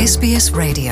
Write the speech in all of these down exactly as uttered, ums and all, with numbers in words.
S B S Radio.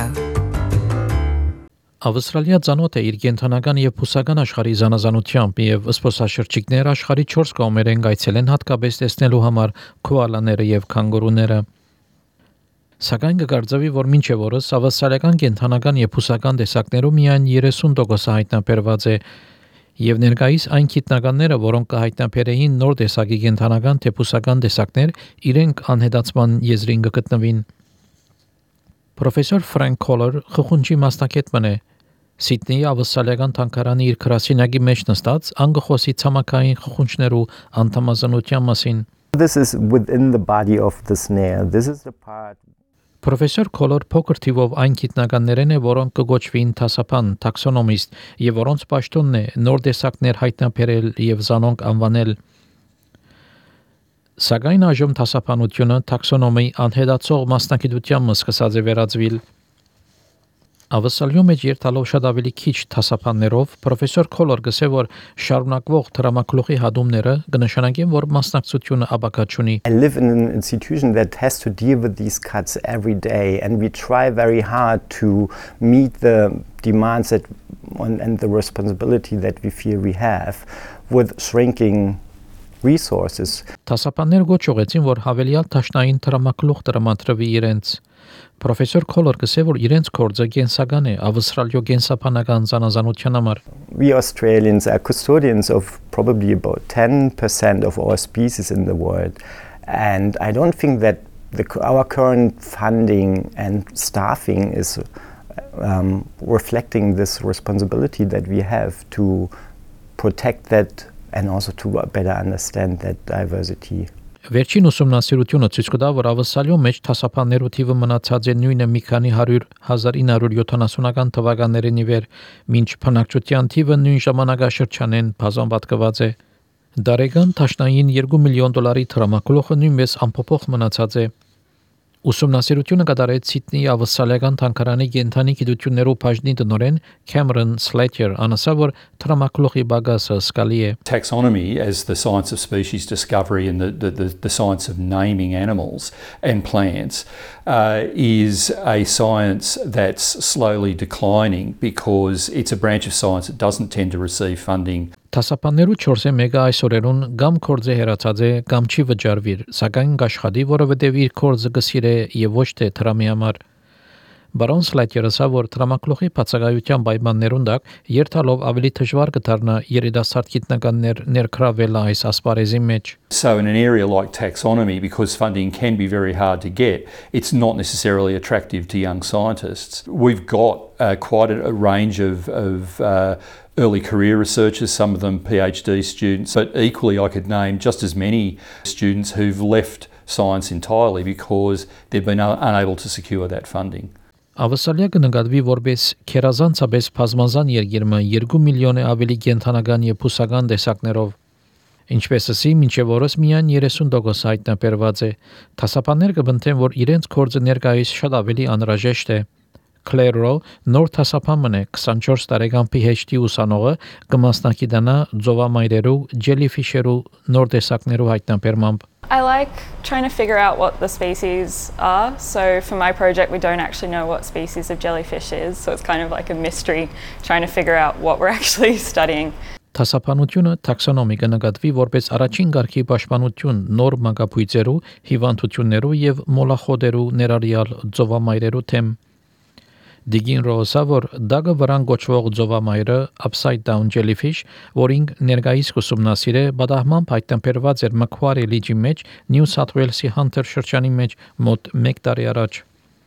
Ավստրալիա ցանոթ է իր կենթանական եւ բուսական աշխարհի զանազանությամբ եւ զբոսաշրջիկներ աշխարհի չորս կողմերեն գայցել են հատկապես տեսնելու համար քոալաները եւ քանգուրուները։ Սակայն կգարձվի, որ մինչև օրս ավստրալիական կենթանական եւ բուսական տեսակներում միայն երեսուն տոկոս հայտնաբերված է եւ ներկայիս այն գիտնականները, որոնք կհայտնաբերեին նոր տեսակի կենթանական թե բուսական տեսակներ, իրենք անհետացման եզրին կգտնվին։ Պրոֆեսոր Ֆրանկ Քոլեր խխունջի մասնակիցն է։ Սիդնեի ավստրալիական թանգարանի իր գրասենյակի մեջ նստած անգխոսի ցամաքային խխունջներու անդամազնության մասին։ This is within the body of the snare. This is the part. Պրոֆեսոր Քոլեր փոքր թիվով այն գիտնականներն է, որոնք կգոչվին տասապան, տաքսոնոմիստ, եւ որոնց պաշտոնն է նոր տեսակներ հայտնաբերել եւ զանոնք անվանել։ Սակայն այժմ տասապանությունը տաքսոնոմի անհետացող մասնագիտությամբ սկսած է վերածվել։ Ավստրալիայում երթալով շատ ավելի քիչ տասապաններով պրոֆեսոր Քոլեր գսե, որ շարունակվող դրամակլուխի հադումները կնշանակեն, որ մասնակցությունը աբակաչ ունի։ I live in an institution that has to deal with these cuts every day, and we try very hard to meet the demands that and the responsibility that we feel we have with shrinking resources. Տասապաններ գոչողեցին, որ հավելյալ տաշնային դրամակլուխ դրամատրվի իրենց։ Պրոֆեսոր Քոլեր գսե, որ իրենց կորձը կենսական է ավստրալիո կենսաբանական զանազանության համար։ We Australians are custodians of probably about ten percent of all species in the world, and I don't think that the, our current funding and staffing is um, reflecting this responsibility that we have to protect that and also to better understand that diversity. Վերջին ուսումնասիրությունը ցույց կտա, որ ավստրալիայում մեջ տասապաններու թիվը մնացած է նույնը մի քանի հարյուր հազար ինը հարյուր յոթանասունական թվականներին ի վեր, մինչ բնակչության թիվը նույն ժամանակաշրջանեն բազմապատկված է։ Դարեկան տաշնային երկու միլիոն դոլարի դրամակլուխը նույնպես անփոփոխ մնացած է։ Ուսումնասիրությունը կատարեց Սիդնեի ավստրալիական թանգարանի կենթանի գիտություններու բաժնի տնօրեն Cameron Slater, անասավ, որ դրամակլուխի բագասը սկալի է։ Taxonomy, as the science of species discovery and the, the, the, the science of naming animals and plants, uh, is a science that's slowly declining because it's a branch of science that doesn't tend to receive funding. Տասապաններու չորսը մեկը այսօրերուն կամ կորձը հերացած է կամ չի վճարվիր, սակայն կաշխատի, որովհետև իր կորձը գսիր է եւ ոչ թե դրամի համար։ Բարոն Սլայթերը ասա, որ դրամակլուխի բացակայության պայմաններուն տակ երթալով ավելի դժվար կդառնա երիտասարդ գիտնականներ ներգրավել այս ասպարեզի մեջ։ So in an area like taxonomy, because funding can be very hard to get, it's not necessarily attractive to young scientists. We've got uh, quite a, a range of, of uh, early career researchers, some of them PhD students, but equally I could name just as many students who've left science entirely because they've been un- unable to secure that funding. Ավստրալիա կնկատվի որպես քերազանցապես բազմազան երկիրը երկու միլիոն ավելի կենթանական եւ բուսական տեսակներով։ Ինչպես ասի, մինչև օրս միայն երեսուն տոկոս հայտնաբերված է։ Տասապաններ կբնթեն, որ իրենց կորձը ներկայիս շատ ավելի անհրաժեշտ է։ Claire Rowe, նոր տասապանն է, twenty-four տարեկան PhD ուսանողը, կմասնակցի ձովամայրերու, jellyfish-երու նոր տեսակներու հայտնաբերմամբ։ I like trying to figure out what the species are. So for my project, we don't actually know what species of jellyfish is. So it's kind of like a mystery trying to figure out what we're actually studying. Տասապանությունը տաքսոնոմի կնկատվի որպես առաջին կարգի պաշտպանություն նոր մագապույծերու, հիվանդություններու եւ մոլախոդերու ներառյալ ձովամայրերու թեմ։ Դիգին Ռոսա, որ դագը վրան գոչվող ձովամայրը upside down jellyfish, որին ներկայիս ուսումնասիրե բադահման հայտնաբերված էր Macquarie լիճի մեջ New South Wales-ի Hunter շրջանի մեջ մոտ մեկ տարի առաջ։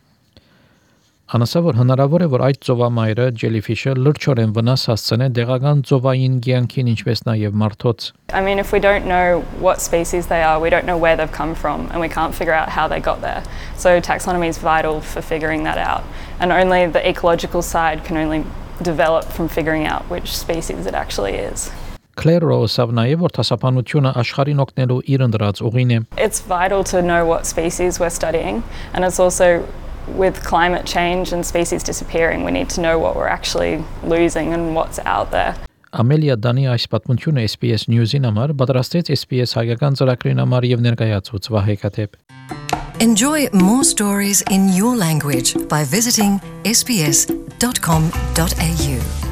Անասա, որ հնարավոր է, որ այդ ձովամայրը jellyfish-ը լրջորեն վնաս հասցնե դեղական ձովային կյանքին, ինչպես նաև մարդոց։ I mean, if we don't know what species they are, we don't know where they've come from, and we can't figure out how they got there. So taxonomy is vital for figuring that out, and only the ecological side can only develop from figuring out which species it actually is. Claire Rowe-ը նաև որ տասապանությունը աշխարհին օգնելու իր ընդրած ուղին է։ It's vital to know what species we're studying, and it's also with climate change and species disappearing, we need to know what we're actually losing and what's out there. Ամելիա Դանի այս պատմությունը S B S News-ին համար պատրաստեց S B S հայկական ծրագրին համար եւ ներկայացուց Վահե Կաթեփ։ Enjoy more stories in your language by visiting s b s dot com dot a u.